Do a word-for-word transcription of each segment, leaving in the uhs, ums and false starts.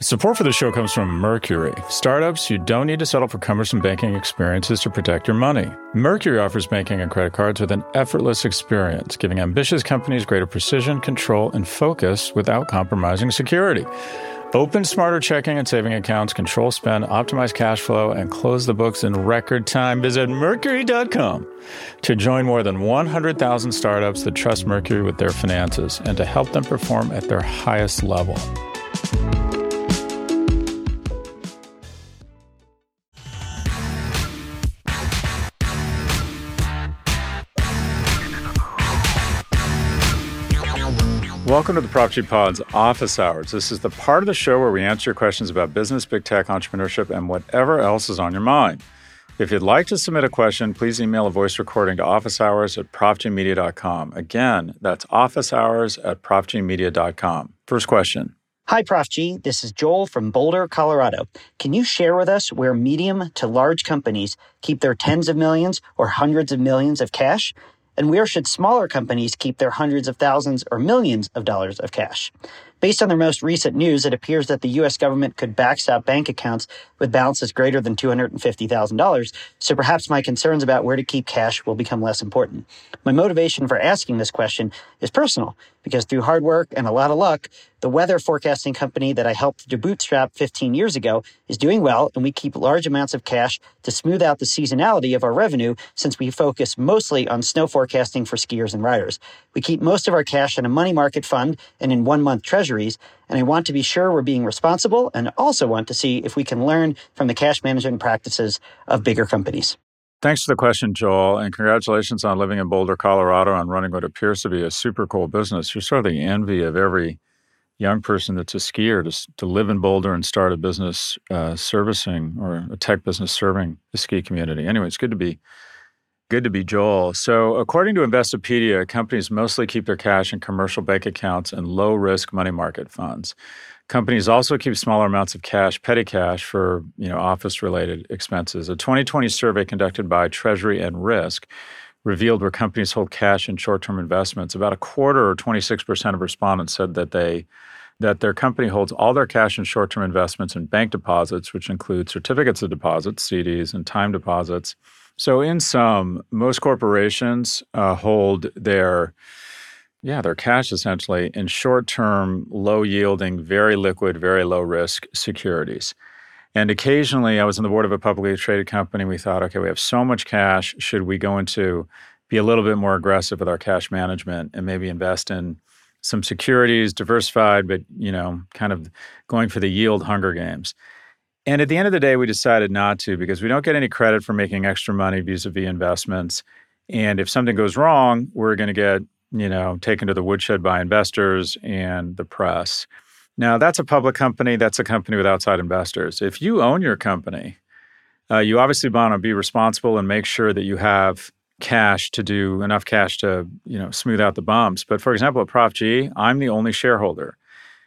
Support for the show comes from Mercury. Startups, you don't need to settle for cumbersome banking experiences to protect your money. Mercury offers banking and credit cards with an effortless experience, giving ambitious companies greater precision, control, and focus without compromising security. Open smarter checking and saving accounts, control spend, optimize cash flow, and close the books in record time. Visit Mercury dot com to join more than one hundred thousand startups that trust Mercury with their finances and to help them perform at their highest level. Welcome to the Prop G Pod's Office Hours. This is the part of the show where we answer your questions about business, big tech, entrepreneurship, and whatever else is on your mind. If you'd like to submit a question, please email a voice recording to officehours at prop g media dot com. Again, that's officehours at prop g media dot com. First question. Hi, Prof G. This is Joel from Boulder, Colorado. Can you share with us where medium to large companies keep their tens of millions or hundreds of millions of cash? And where should smaller companies keep their hundreds of thousands or millions of dollars of cash? Based on their most recent news, it appears that the U S government could backstop bank accounts with balances greater than two hundred fifty thousand dollars, so perhaps my concerns about where to keep cash will become less important. My motivation for asking this question is personal, because through hard work and a lot of luck, the weather forecasting company that I helped to bootstrap fifteen years ago is doing well, and we keep large amounts of cash to smooth out the seasonality of our revenue since we focus mostly on snow forecasting for skiers and riders. We keep most of our cash in a money market fund and in one-month treasuries, and I want to be sure we're being responsible and also want to see if we can learn from the cash management practices of bigger companies. Thanks for the question, Joel, and congratulations on living in Boulder, Colorado, and running what appears to be a super cool business. You're sort of the envy of every young person that's a skier to, to live in Boulder and start a business uh, servicing or a tech business serving the ski community. Anyway, it's good to be good to be Joel. So according to Investopedia, companies mostly keep their cash in commercial bank accounts and low-risk money market funds. Companies also keep smaller amounts of cash, petty cash, for you know office-related expenses. A twenty twenty survey conducted by Treasury and Risk revealed where companies hold cash in short-term investments. About a quarter, or twenty-six percent of respondents said that they that their company holds all their cash in short-term investments in bank deposits, which include certificates of deposit, C Ds, and time deposits. So in sum, most corporations uh, hold their Yeah, their cash essentially in short-term, low-yielding, very liquid, very low-risk securities. And occasionally, I was on the board of a publicly traded company. We thought, okay, we have so much cash. Should we go into be a little bit more aggressive with our cash management and maybe invest in some securities, diversified, but you know, kind of going for the yield Hunger Games? And at the end of the day, we decided not to because we don't get any credit for making extra money vis-a-vis investments. And if something goes wrong, we're going to get you know, taken to the woodshed by investors and the press. Now, that's a public company. That's a company with outside investors. If you own your company, uh, you obviously want to be responsible and make sure that you have cash to do enough cash to, you know, smooth out the bumps. But for example, at Prop G, I'm the only shareholder.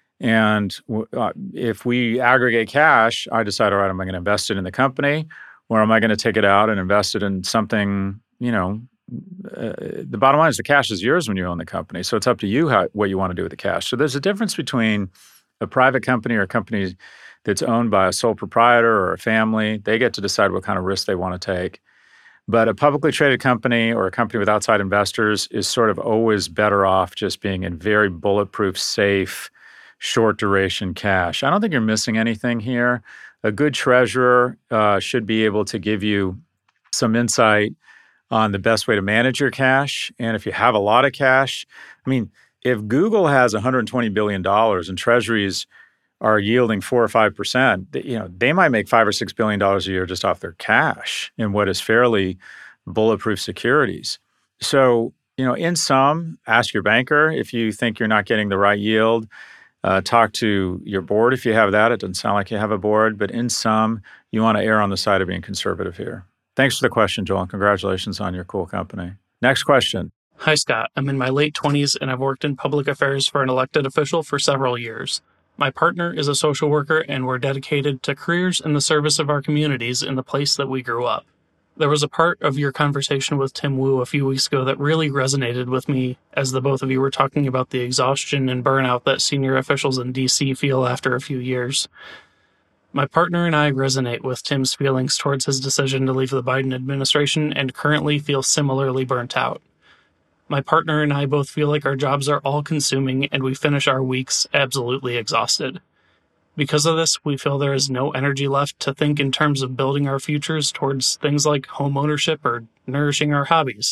And uh, if we aggregate cash, I decide, all right, am I going to invest it in the company or am I going to take it out and invest it in something, you know, Uh, the bottom line is the cash is yours when you own the company. So it's up to you how, what you want to do with the cash. So there's a difference between a private company or a company that's owned by a sole proprietor or a family. They get to decide what kind of risk they want to take. But a publicly traded company or a company with outside investors is sort of always better off just being in very bulletproof, safe, short duration cash. I don't think you're missing anything here. A good treasurer uh, should be able to give you some insight on the best way to manage your cash. And if you have a lot of cash, I mean, if Google has one hundred twenty billion dollars and treasuries are yielding four or five percent, you know, they might make five or six billion dollars a year just off their cash in what is fairly bulletproof securities. So, you know, in sum, ask your banker if you think you're not getting the right yield. Uh, talk to your board if you have that. It doesn't sound like you have a board, but in sum, you want to err on the side of being conservative here. Thanks for the question, Joel, and congratulations on your cool company. Next question. Hi, Scott. I'm in my late twenties, and I've worked in public affairs for an elected official for several years. My partner is a social worker, and we're dedicated to careers in the service of our communities in the place that we grew up. There was a part of your conversation with Tim Wu a few weeks ago that really resonated with me as the both of you were talking about the exhaustion and burnout that senior officials in D C feel after a few years. My partner and I resonate with Tim's feelings towards his decision to leave the Biden administration and currently feel similarly burnt out. My partner and I both feel like our jobs are all-consuming and we finish our weeks absolutely exhausted. Because of this, we feel there is no energy left to think in terms of building our futures towards things like home ownership or nourishing our hobbies.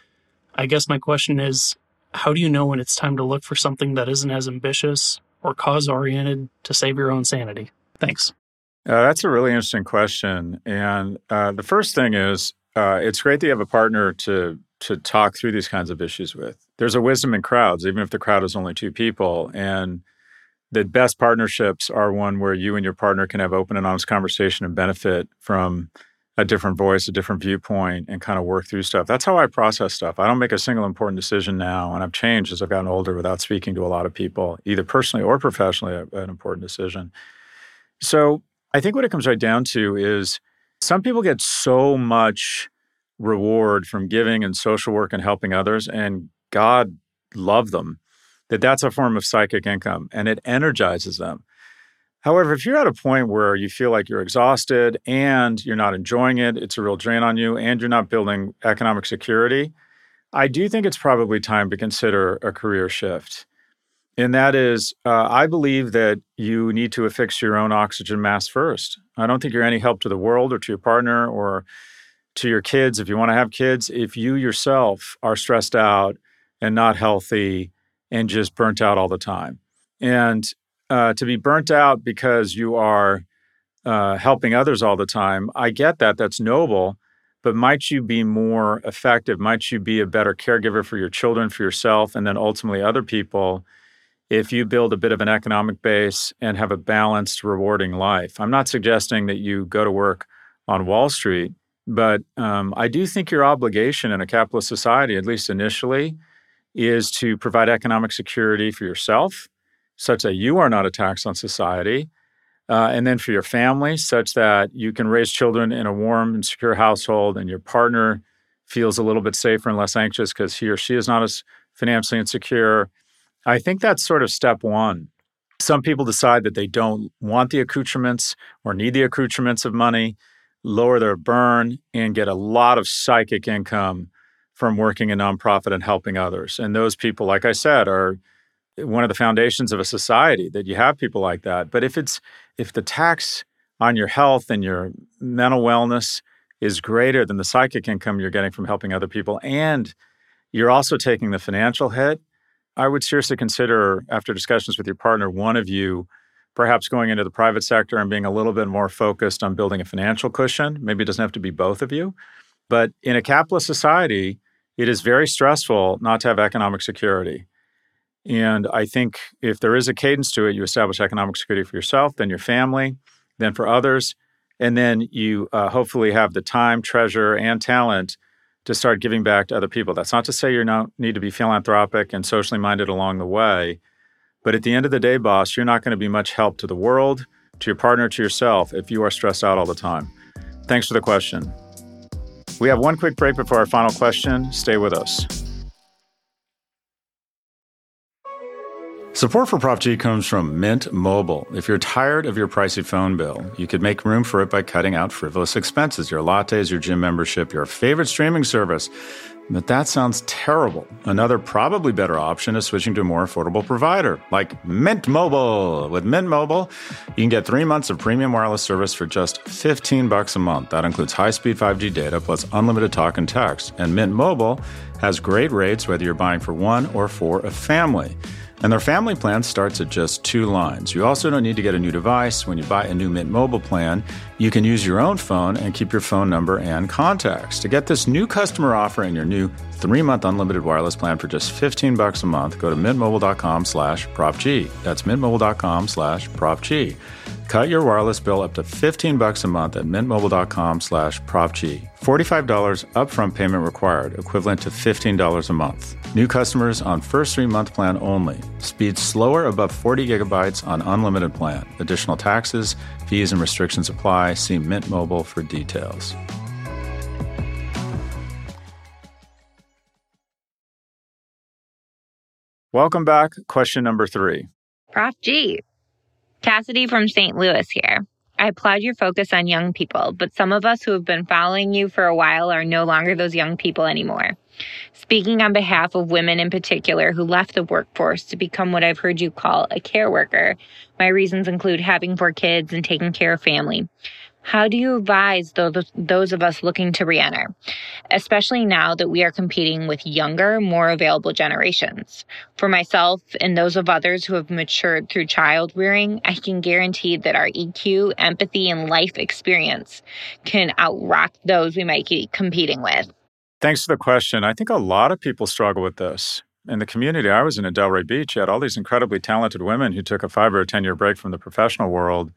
I guess my question is, how do you know when it's time to look for something that isn't as ambitious or cause-oriented to save your own sanity? Thanks. Uh, that's a really interesting question. And uh, the first thing is, uh, it's great that you have a partner to to talk through these kinds of issues with. There's a wisdom in crowds, even if the crowd is only two people. And the best partnerships are one where you and your partner can have open and honest conversation and benefit from a different voice, a different viewpoint, and kind of work through stuff. That's how I process stuff. I don't make a single important decision now, and I've changed as I've gotten older without speaking to a lot of people, either personally or professionally, an important decision. So I think what it comes right down to is some people get so much reward from giving and social work and helping others, and God love them, that that's a form of psychic income, and it energizes them. However, if you're at a point where you feel like you're exhausted and you're not enjoying it, it's a real drain on you, and you're not building economic security, I do think it's probably time to consider a career shift. And that is, uh, I believe that you need to affix your own oxygen mask first. I don't think you're any help to the world or to your partner or to your kids, if you want to have kids, if you yourself are stressed out and not healthy and just burnt out all the time. And uh, to be burnt out because you are uh, helping others all the time, I get that, that's noble, but might you be more effective? Might you be a better caregiver for your children, for yourself, and then ultimately other people if you build a bit of an economic base and have a balanced, rewarding life? I'm not suggesting that you go to work on Wall Street, but um, I do think your obligation in a capitalist society, at least initially, is to provide economic security for yourself, such that you are not a tax on society, uh, and then for your family, such that you can raise children in a warm and secure household, and your partner feels a little bit safer and less anxious because he or she is not as financially insecure. I think that's sort of step one. Some people decide that they don't want the accoutrements or need the accoutrements of money, lower their burn, and get a lot of psychic income from working in nonprofit and helping others. And those people, like I said, are one of the foundations of a society, that you have people like that. But if it's if the tax on your health and your mental wellness is greater than the psychic income you're getting from helping other people, and you're also taking the financial hit, I would seriously consider, after discussions with your partner, one of you perhaps going into the private sector and being a little bit more focused on building a financial cushion. Maybe it doesn't have to be both of you. But in a capitalist society, it is very stressful not to have economic security. And I think if there is a cadence to it, you establish economic security for yourself, then your family, then for others, and then you uh, hopefully have the time, treasure, and talent to start giving back to other people. That's not to say you don't need to be philanthropic and socially minded along the way, but at the end of the day, boss, you're not going to be much help to the world, to your partner, to yourself if you are stressed out all the time. Thanks for the question. We have one quick break before our final question. Stay with us. Support for Prop G comes from Mint Mobile. If you're tired of your pricey phone bill, you could make room for it by cutting out frivolous expenses, your lattes, your gym membership, your favorite streaming service. But that sounds terrible. Another probably better option is switching to a more affordable provider, like Mint Mobile. With Mint Mobile, you can get three months of premium wireless service for just fifteen bucks a month. That includes high-speed five G data plus unlimited talk and text. And Mint Mobile has great rates whether you're buying for one or for a family. And their family plan starts at just two lines. You also don't need to get a new device. When you buy a new Mint Mobile plan, you can use your own phone and keep your phone number and contacts. To get this new customer offer and your new three-month unlimited wireless plan for just fifteen bucks a month, go to mintmobile.com slash PropG. That's mintmobile.com slash PropG. Cut your wireless bill up to fifteen bucks a month at mintmobile.com slash PropG. forty-five dollars upfront payment required, equivalent to fifteen dollars a month. New customers on first three-month plan only. Speed slower above forty gigabytes on unlimited plan. Additional taxes, fees, and restrictions apply. See Mint Mobile for details. Welcome back. Question number three. Prof G. Cassidy from Saint Louis here. I applaud your focus on young people, but some of us who have been following you for a while are no longer those young people anymore. Speaking on behalf of women in particular who left the workforce to become what I've heard you call a care worker, my reasons include having four kids and taking care of family. How do you advise those, those of us looking to reenter, especially now that we are competing with younger, more available generations? For myself and those of others who have matured through child rearing, I can guarantee that our E Q, empathy, and life experience can outrock those we might be competing with. Thanks for the question. I think a lot of people struggle with this. In the community I was in at Delray Beach, you had all these incredibly talented women who took a five or a ten-year break from the professional world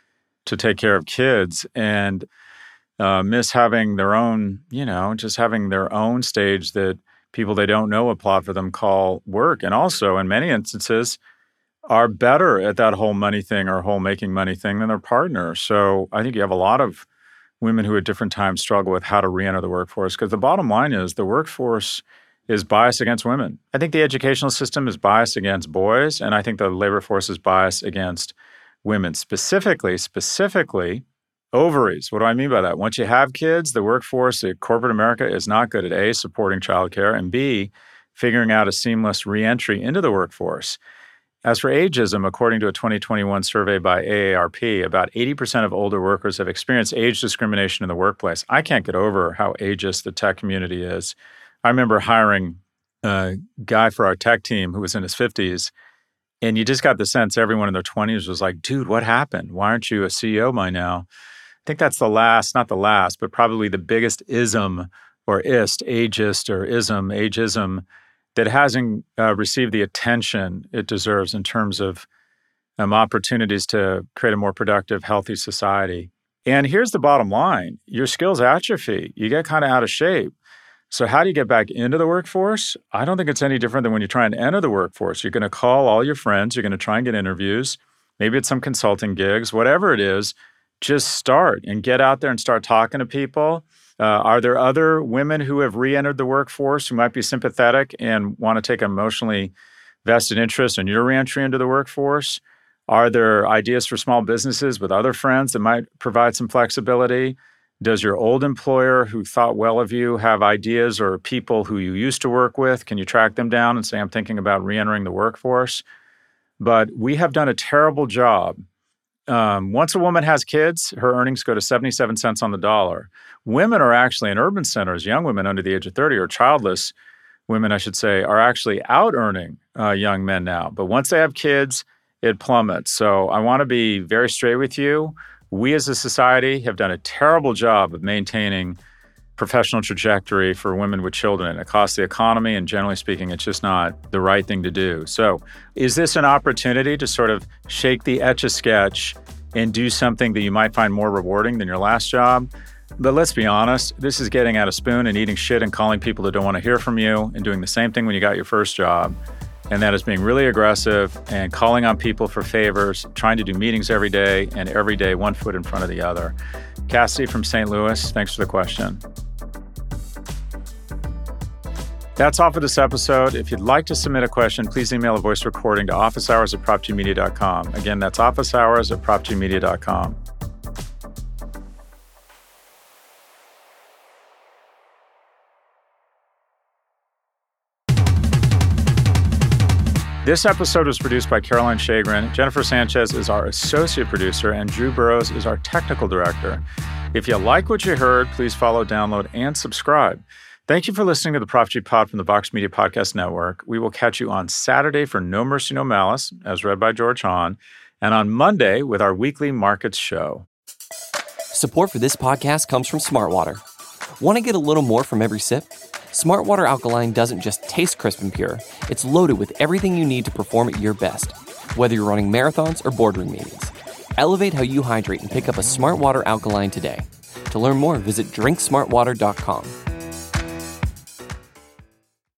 to take care of kids and uh, miss having their own, you know, just having their own stage that people they don't know applaud for them call work. And also, in many instances, are better at that whole money thing or whole making money thing than their partner. So I think you have a lot of women who at different times struggle with how to re-enter the workforce, because the bottom line is the workforce is biased against women. I think the educational system is biased against boys, and I think the labor force is biased against women. Specifically, specifically, ovaries. What do I mean by that? Once you have kids, the workforce at corporate America is not good at A, supporting childcare, and B, figuring out a seamless reentry into the workforce. As for ageism, according to a twenty twenty-one survey by A A R P, about eighty percent of older workers have experienced age discrimination in the workplace. I can't get over how ageist the tech community is. I remember hiring a guy for our tech team who was in his fifties, and you just got the sense everyone in their twenties was like, dude, what happened? Why aren't you a C E O by now? I think that's the last, not the last, but probably the biggest ism or ist, ageist or ism, ageism, that hasn't uh, received the attention it deserves in terms of um, opportunities to create a more productive, healthy society. And here's the bottom line. Your skills atrophy. You get kind of out of shape. So how do you get back into the workforce? I don't think it's any different than when you're trying to enter the workforce. You're going to call all your friends. You're going to try and get interviews. Maybe it's some consulting gigs. Whatever it is, just start and get out there and start talking to people. Uh, are there other women who have re-entered the workforce who might be sympathetic and want to take emotionally vested interest in your re-entry into the workforce? Are there ideas for small businesses with other friends that might provide some flexibility? Does your old employer who thought well of you have ideas or people who you used to work with? Can you track them down and say, I'm thinking about re-entering the workforce? But we have done a terrible job. Um, once a woman has kids, her earnings go to seventy-seven cents on the dollar. Women are actually in urban centers, young women under the age of thirty or childless women, I should say, are actually out-earning uh, young men now. But once they have kids, it plummets. So I want to be very straight with you. We as a society have done a terrible job of maintaining professional trajectory for women with children. It costs the economy, and generally speaking, it's just not the right thing to do. So is this an opportunity to sort of shake the Etch-a-Sketch and do something that you might find more rewarding than your last job? But let's be honest, this is getting out of spoon and eating shit and calling people that don't want to hear from you and doing the same thing when you got your first job. And that is being really aggressive and calling on people for favors, trying to do meetings every day, and every day one foot in front of the other. Cassidy from Saint Louis, thanks for the question. That's all for this episode. If you'd like to submit a question, please email a voice recording to office hours at prop g media dot com. Again, that's office hours at prop g media dot com. This episode was produced by Caroline Shagrin. Jennifer Sanchez is our associate producer, and Drew Burrows is our technical director. If you like what you heard, please follow, download, and subscribe. Thank you for listening to the Prop G Pod from the Vox Media Podcast Network. We will catch you on Saturday for No Mercy, No Malice, as read by George Hahn, and on Monday with our weekly markets show. Support for this podcast comes from Smartwater. Want to get a little more from every sip? Smartwater Alkaline doesn't just taste crisp and pure. It's loaded with everything you need to perform at your best, whether you're running marathons or boardroom meetings. Elevate how you hydrate and pick up a Smartwater Alkaline today. To learn more, visit drink smart water dot com.